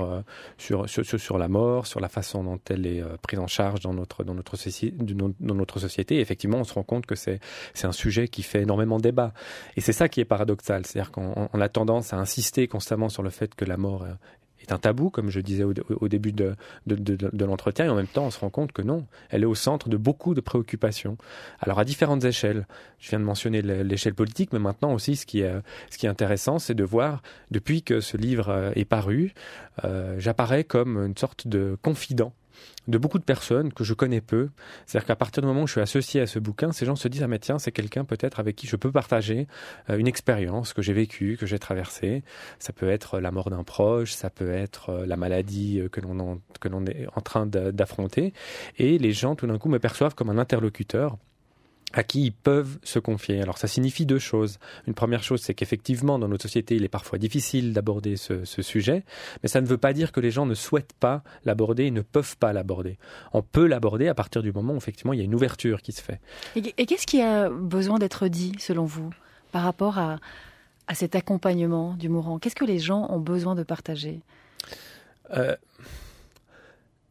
la mort, sur la façon dont elle est prise en charge dans notre société. Et effectivement, on se rend compte que c'est un sujet qui fait énormément débat. Et c'est ça qui est paradoxal, c'est-à-dire qu'on a tendance à insister constamment sur le fait que la mort est un tabou, comme je disais au début de l'entretien, et en même temps on se rend compte que non, elle est au centre de beaucoup de préoccupations. Alors à différentes échelles, je viens de mentionner l'échelle politique, mais maintenant aussi ce qui est intéressant, c'est de voir, depuis que ce livre est paru, j'apparais comme une sorte de confident de beaucoup de personnes que je connais peu. C'est-à-dire qu'à partir du moment où je suis associé à ce bouquin, ces gens se disent « Ah mais tiens, c'est quelqu'un peut-être avec qui je peux partager une expérience que j'ai vécue, que j'ai traversée. » Ça peut être la mort d'un proche, ça peut être la maladie que l'on est en train d'affronter. Et les gens, tout d'un coup, me perçoivent comme un interlocuteur à qui ils peuvent se confier. Alors ça signifie deux choses. Une première chose, c'est qu'effectivement, dans notre société, il est parfois difficile d'aborder ce sujet, mais ça ne veut pas dire que les gens ne souhaitent pas l'aborder et ne peuvent pas l'aborder. On peut l'aborder à partir du moment où, effectivement, il y a une ouverture qui se fait. Et qu'est-ce qui a besoin d'être dit, selon vous, par rapport à cet accompagnement du mourant ? Qu'est-ce que les gens ont besoin de partager ?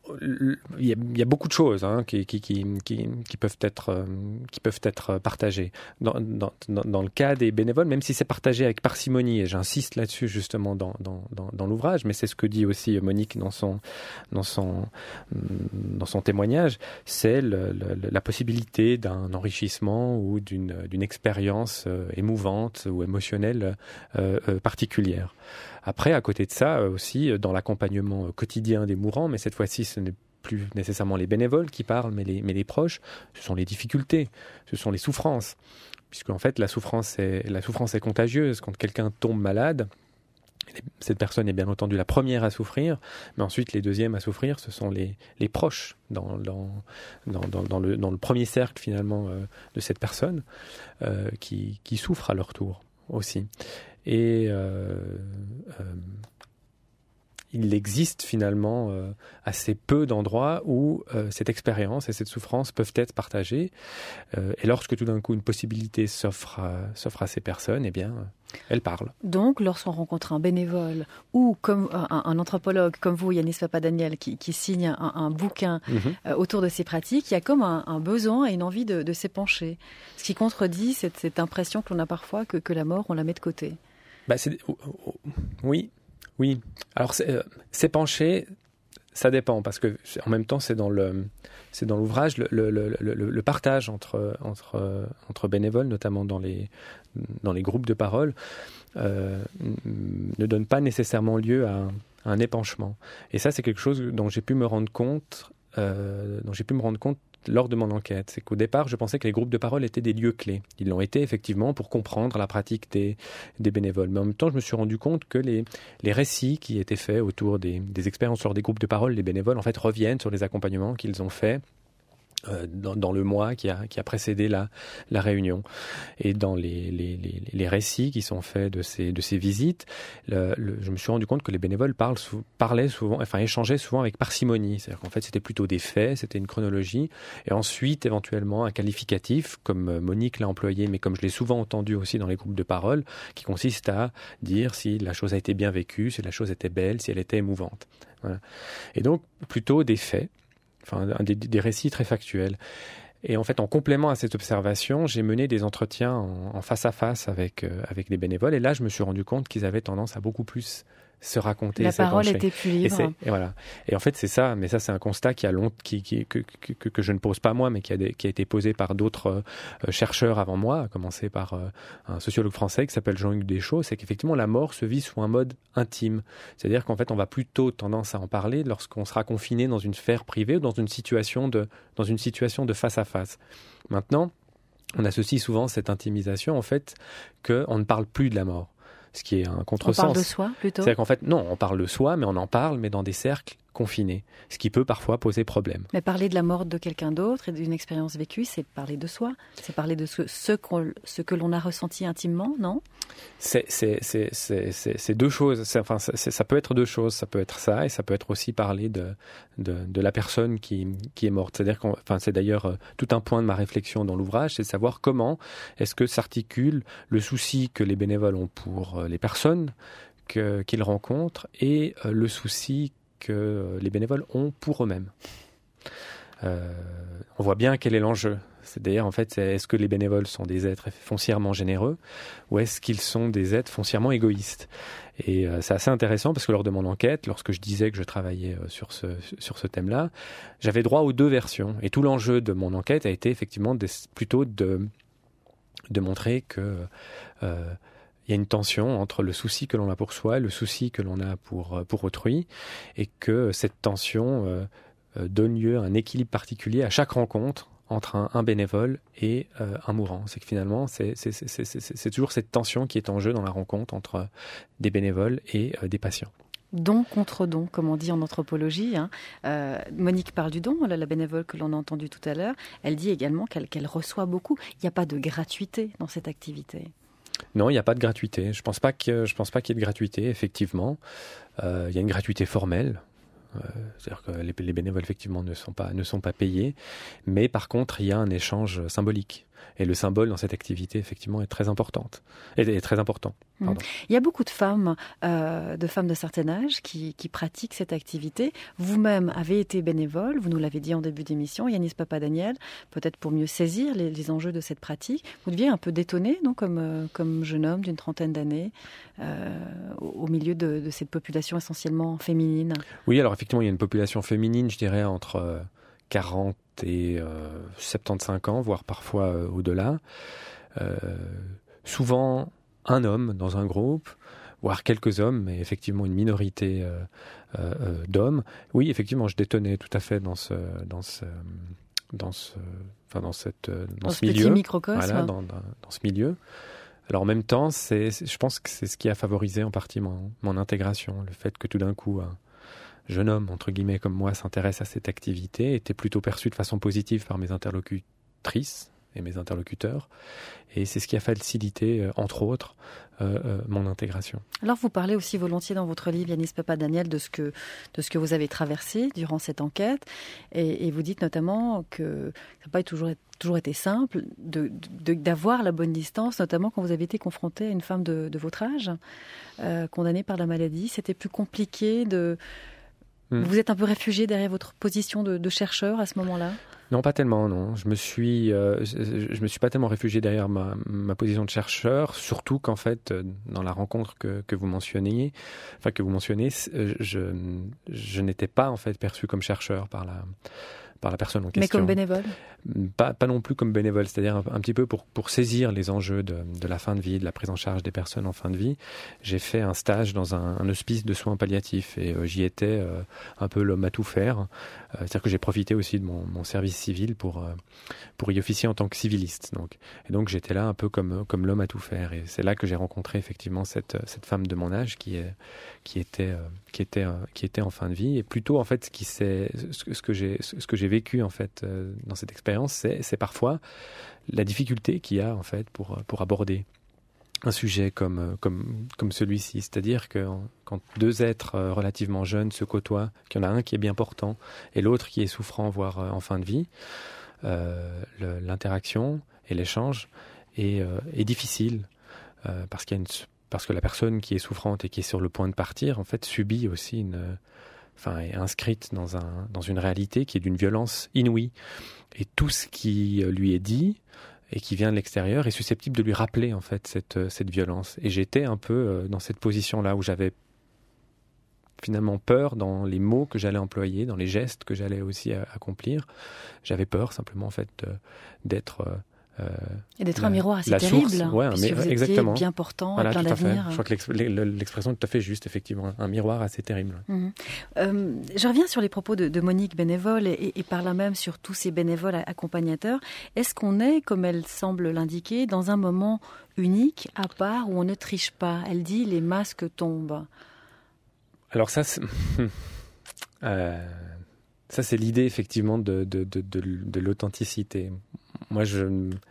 il y a beaucoup de choses qui peuvent être partagées. Dans le cas des bénévoles, même si c'est partagé avec parcimonie, et j'insiste là-dessus justement dans l'ouvrage, mais c'est ce que dit aussi Monique dans son témoignage, c'est la possibilité d'un enrichissement ou d'une expérience émouvante ou émotionnelle particulière. Après, à côté de ça, aussi, dans l'accompagnement quotidien des mourants, mais cette fois-ci, ce n'est plus nécessairement les bénévoles qui parlent, mais les proches, ce sont les difficultés, ce sont les souffrances. Puisque, en fait, la souffrance est contagieuse. Quand quelqu'un tombe malade, cette personne est bien entendu la première à souffrir, mais ensuite, les deuxièmes à souffrir, ce sont les proches dans le premier cercle, finalement, de cette personne qui souffrent à leur tour aussi. Et il existe finalement assez peu d'endroits où cette expérience et cette souffrance peuvent être partagées. Et lorsque tout d'un coup une possibilité s'offre à ces personnes, eh bien, elles parlent. Donc, lorsqu'on rencontre un bénévole ou comme un anthropologue comme vous, Yanis Papadaniel, qui signe un bouquin autour de ces pratiques, il y a comme un besoin et une envie de s'épancher. Ce qui contredit cette impression que l'on a parfois que la mort, on la met de côté. Oui. Alors, s'épancher, ça dépend, parce que en même temps, c'est dans l'ouvrage le partage entre bénévoles, notamment dans les groupes de parole, ne donne pas nécessairement lieu à un épanchement. Et ça, c'est quelque chose dont j'ai pu me rendre compte lors de mon enquête. C'est qu'au départ, je pensais que les groupes de parole étaient des lieux clés. Ils l'ont été effectivement pour comprendre la pratique des bénévoles. Mais en même temps, je me suis rendu compte que les récits qui étaient faits autour des expériences sur des groupes de parole, les bénévoles en fait reviennent sur les accompagnements qu'ils ont faits dans le mois qui a précédé la réunion. Et dans les récits qui sont faits de ces visites, je me suis rendu compte que les bénévoles échangeaient souvent avec parcimonie. C'est-à-dire qu'en fait, c'était plutôt des faits, c'était une chronologie, et ensuite, éventuellement, un qualificatif, comme Monique l'a employé, mais comme je l'ai souvent entendu aussi dans les groupes de parole, qui consiste à dire si la chose a été bien vécue, si la chose était belle, si elle était émouvante. Voilà. Et donc, plutôt des faits, des récits très factuels. Et en fait, en complément à cette observation, j'ai mené des entretiens en face à face avec des bénévoles. Et là, je me suis rendu compte qu'ils avaient tendance à beaucoup plus se raconter. La parole était plus libre. Et voilà. Et en fait, c'est ça. Mais ça, c'est un constat que je ne pose pas moi, mais qui a été posé par d'autres chercheurs avant moi, à commencer par un sociologue français qui s'appelle Jean-Hugues Deschaux. C'est qu'effectivement, la mort se vit sous un mode intime. C'est-à-dire qu'en fait, on va plutôt tendance à en parler lorsqu'on sera confiné dans une sphère privée ou dans une situation de face à face. Maintenant, on associe souvent cette intimisation, en fait, qu'on ne parle plus de la mort. Ce qui est un contresens. On parle de soi, plutôt ? C'est-à-dire qu'en fait, non, on parle de soi, mais on en parle, mais dans des cercles confinés, ce qui peut parfois poser problème. Mais parler de la mort de quelqu'un d'autre et d'une expérience vécue, c'est parler de soi, c'est parler de ce que l'on a ressenti intimement, non ? C'est deux choses. Ça peut être deux choses. Ça peut être ça, et ça peut être aussi parler de la personne qui est morte. C'est-à-dire c'est d'ailleurs tout un point de ma réflexion dans l'ouvrage, c'est de savoir comment est-ce que s'articule le souci que les bénévoles ont pour les personnes qu'ils rencontrent et le souci que les bénévoles ont pour eux-mêmes. On voit bien quel est l'enjeu. C'est-à-dire, en fait, est-ce que les bénévoles sont des êtres foncièrement généreux ou est-ce qu'ils sont des êtres foncièrement égoïstes ? Et c'est assez intéressant parce que lors de mon enquête, lorsque je disais que je travaillais sur ce thème-là, j'avais droit aux deux versions. Et tout l'enjeu de mon enquête a été effectivement plutôt de montrer que il y a une tension entre le souci que l'on a pour soi et le souci que l'on a pour autrui, et que cette tension donne lieu à un équilibre particulier à chaque rencontre entre un bénévole et un mourant. C'est que finalement, c'est toujours cette tension qui est en jeu dans la rencontre entre des bénévoles et des patients. Don contre don, comme on dit en anthropologie. Monique parle du don, la bénévole que l'on a entendue tout à l'heure. Elle dit également qu'elle reçoit beaucoup. Il n'y a pas de gratuité dans cette activité. Non, il n'y a pas de gratuité. Je pense pas qu'il y ait de gratuité, effectivement. Il y a une gratuité formelle. C'est-à-dire que les bénévoles, effectivement, ne sont pas payés. Mais par contre, il y a un échange symbolique. Et le symbole dans cette activité, effectivement, est très important. Pardon. Il y a beaucoup de femmes de certain âge qui pratiquent cette activité. Vous-même avez été bénévole, vous nous l'avez dit en début d'émission, Yanis Papadaniel, peut-être pour mieux saisir les enjeux de cette pratique. Vous deviez un peu détonner, non, comme jeune homme d'une 30aine d'années, au milieu de cette population essentiellement féminine. Oui, alors effectivement, il y a une population féminine, je dirais, entre 40 et 75 ans, voire parfois au-delà. Souvent un homme dans un groupe, voire quelques hommes, mais effectivement une minorité d'hommes. Oui, effectivement, je détonnais tout à fait dans ce milieu, petit microcosme. Voilà, dans ce milieu. Alors en même temps, je pense que c'est ce qui a favorisé en partie mon intégration, le fait que tout d'un coup un jeune homme entre guillemets comme moi s'intéresse à cette activité était plutôt perçu de façon positive par mes interlocutrices et mes interlocuteurs, et c'est ce qui a facilité, entre autres, mon intégration. Alors vous parlez aussi volontiers dans votre livre, Yanis Papadaniel, de ce que vous avez traversé durant cette enquête, et vous dites notamment que ça n'a pas toujours été simple d'avoir la bonne distance, notamment quand vous avez été confronté à une femme de votre âge, condamnée par la maladie. C'était plus compliqué Vous êtes un peu réfugié derrière votre position de chercheur à ce moment-là ? Non, pas tellement, non. Je me suis pas tellement réfugié derrière ma position de chercheur, surtout qu'en fait, dans la rencontre que vous mentionnez, je n'étais pas en fait perçu comme chercheur par la personne en question. Mais comme bénévole ? Pas non plus comme bénévole, c'est-à-dire un petit peu pour saisir les enjeux de la fin de vie, de la prise en charge des personnes en fin de vie. J'ai fait un stage dans un hospice de soins palliatifs et j'y étais un peu l'homme à tout faire. C'est-à-dire que j'ai profité aussi de mon service civil pour y officier en tant que civiliste. Donc j'étais là un peu comme l'homme à tout faire, et c'est là que j'ai rencontré effectivement cette femme de mon âge qui était en fin de vie, et plutôt en fait ce que j'ai vécu en fait dans cette expérience, c'est parfois la difficulté qu'il y a en fait pour aborder un sujet comme celui-ci, c'est-à-dire que quand deux êtres relativement jeunes se côtoient, qu'il y en a un qui est bien portant et l'autre qui est souffrant, voire en fin de vie, l'interaction et l'échange est difficile parce que la personne qui est souffrante et qui est sur le point de partir, en fait, subit aussi est inscrite dans une réalité qui est d'une violence inouïe. Et tout ce qui lui est dit et qui vient de l'extérieur est susceptible de lui rappeler en fait cette violence. Et j'étais un peu dans cette position-là où j'avais finalement peur dans les mots que j'allais employer, dans les gestes que j'allais aussi accomplir. J'avais peur simplement en fait d'être et d'être un miroir assez terrible, puisque vous exactement. Étiez bien portant, voilà, plein d'avenir. Je crois que l'expression est tout à fait juste, effectivement, un miroir assez terrible. Je reviens sur les propos de Monique bénévole et par là même sur tous ces bénévoles accompagnateurs. Est-ce qu'on est, comme elle semble l'indiquer, dans un moment unique, à part, où on ne triche pas ? Elle dit « les masques tombent ». Alors ça, c'est l'idée effectivement de l'authenticité. Moi, je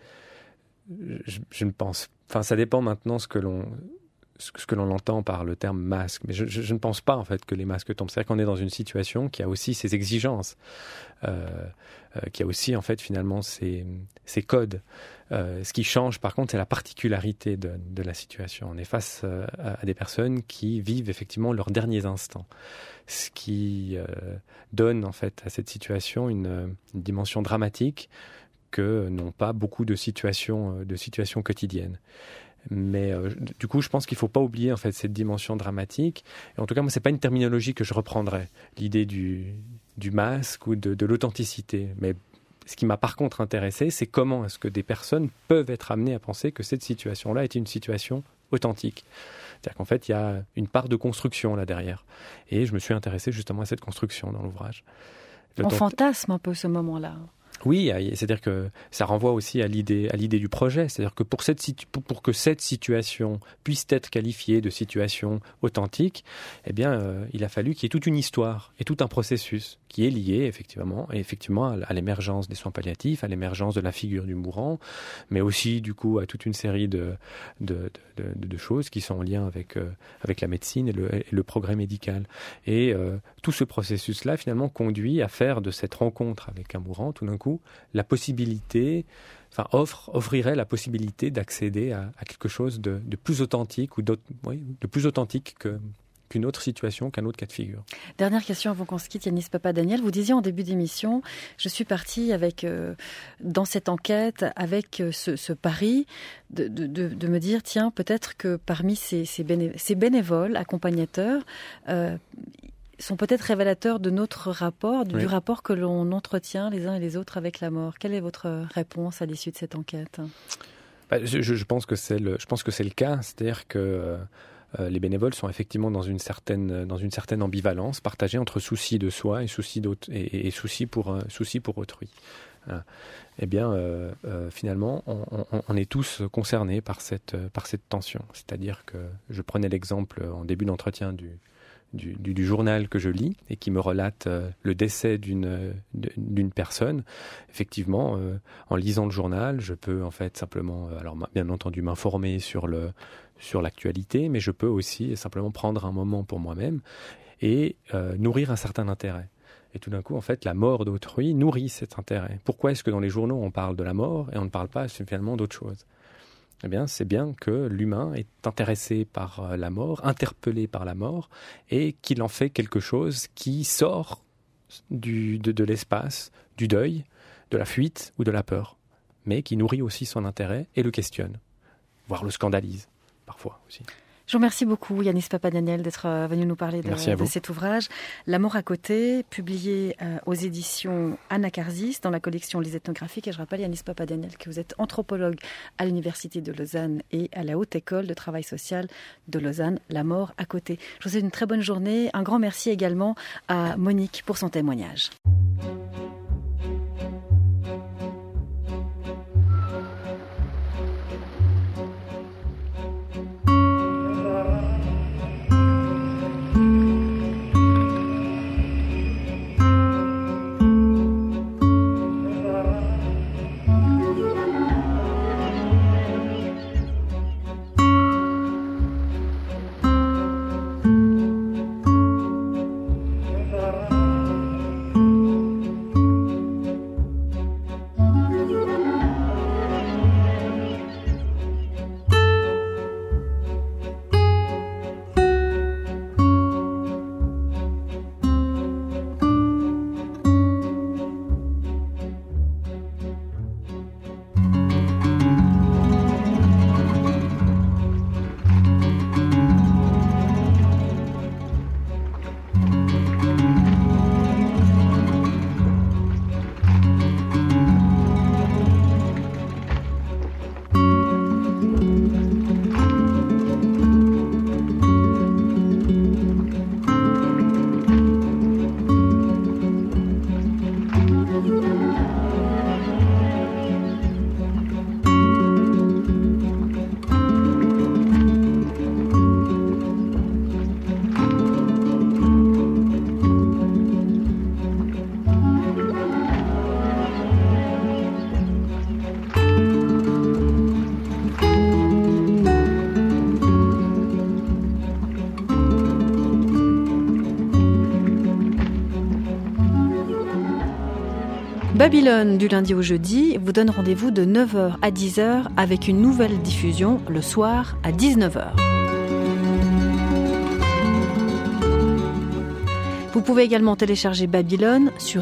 ne pense... Enfin, ça dépend maintenant ce que l'on entend par le terme masque. Mais je ne pense pas, en fait, que les masques tombent. C'est-à-dire qu'on est dans une situation qui a aussi ses exigences, qui a aussi, en fait, finalement, ses codes. Ce qui change, par contre, c'est la particularité de la situation. On est face à des personnes qui vivent, effectivement, leurs derniers instants. Ce qui donne, en fait, à cette situation une dimension dramatique que n'ont pas beaucoup de situations quotidiennes. Mais du coup, je pense qu'il ne faut pas oublier en fait cette dimension dramatique. Et en tout cas, moi, c'est pas une terminologie que je reprendrais, l'idée du masque ou de l'authenticité. Mais ce qui m'a par contre intéressé, c'est comment est-ce que des personnes peuvent être amenées à penser que cette situation-là est une situation authentique. C'est-à-dire qu'en fait, il y a une part de construction là derrière. Et je me suis intéressé justement à cette construction dans l'ouvrage. On fantasme un peu ce moment-là. Oui, c'est-à-dire que ça renvoie aussi à l'idée du projet. C'est-à-dire que pour que cette situation puisse être qualifiée de situation authentique, eh bien, il a fallu qu'il y ait toute une histoire et tout un processus qui est lié effectivement à l'émergence des soins palliatifs, à l'émergence de la figure du mourant, mais aussi du coup à toute une série de choses qui sont en lien avec la médecine et le progrès médical. Et tout ce processus-là finalement conduit à faire de cette rencontre avec un mourant tout d'un coup coup la possibilité, offrirait la possibilité d'accéder à quelque chose de plus authentique ou de plus authentique qu'une autre situation, qu'un autre cas de figure. Dernière question avant qu'on se quitte, Yanis Papadaniel. Vous disiez en début d'émission, je suis partie dans cette enquête avec ce pari de me dire, tiens, peut-être que parmi ces bénévoles, accompagnateurs, sont peut-être révélateurs de notre rapport, du rapport que l'on entretient les uns et les autres avec la mort. Quelle est votre réponse à l'issue de cette enquête ? Je pense que c'est le cas, c'est-à-dire que les bénévoles sont effectivement dans une certaine ambivalence, partagée entre souci de soi et souci pour autrui. Eh bien, finalement, on est tous concernés par cette tension. C'est-à-dire que je prenais l'exemple en début d'entretien du journal que je lis et qui me relate le décès d'une personne. Effectivement, en lisant le journal, je peux en fait simplement, alors bien entendu, m'informer sur l'actualité, mais je peux aussi simplement prendre un moment pour moi-même et nourrir un certain intérêt. Et tout d'un coup, en fait, la mort d'autrui nourrit cet intérêt. Pourquoi est-ce que dans les journaux, on parle de la mort et on ne parle pas finalement d'autre chose ? Eh bien, c'est bien que l'humain est intéressé par la mort, interpellé par la mort, et qu'il en fait quelque chose qui sort de l'espace, du deuil, de la fuite ou de la peur, mais qui nourrit aussi son intérêt et le questionne, voire le scandalise, parfois aussi. Je vous remercie beaucoup, Yanis Papadaniel, d'être venu nous parler de cet ouvrage. La mort à côté, publié aux éditions Anacarsis, dans la collection Les Ethnographiques. Et je rappelle, Yanis Papadaniel, que vous êtes anthropologue à l'Université de Lausanne et à la Haute École de Travail Social de Lausanne. La mort à côté. Je vous souhaite une très bonne journée. Un grand merci également à Monique pour son témoignage. Babylone du lundi au jeudi vous donne rendez-vous de 9h à 10h avec une nouvelle diffusion le soir à 19h. Vous pouvez également télécharger Babylone sur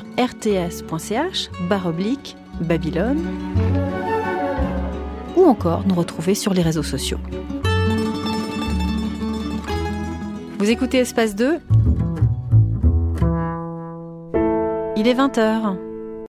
rts.ch/Babylone ou encore nous retrouver sur les réseaux sociaux. Vous écoutez Espace 2 ? Il est 20h.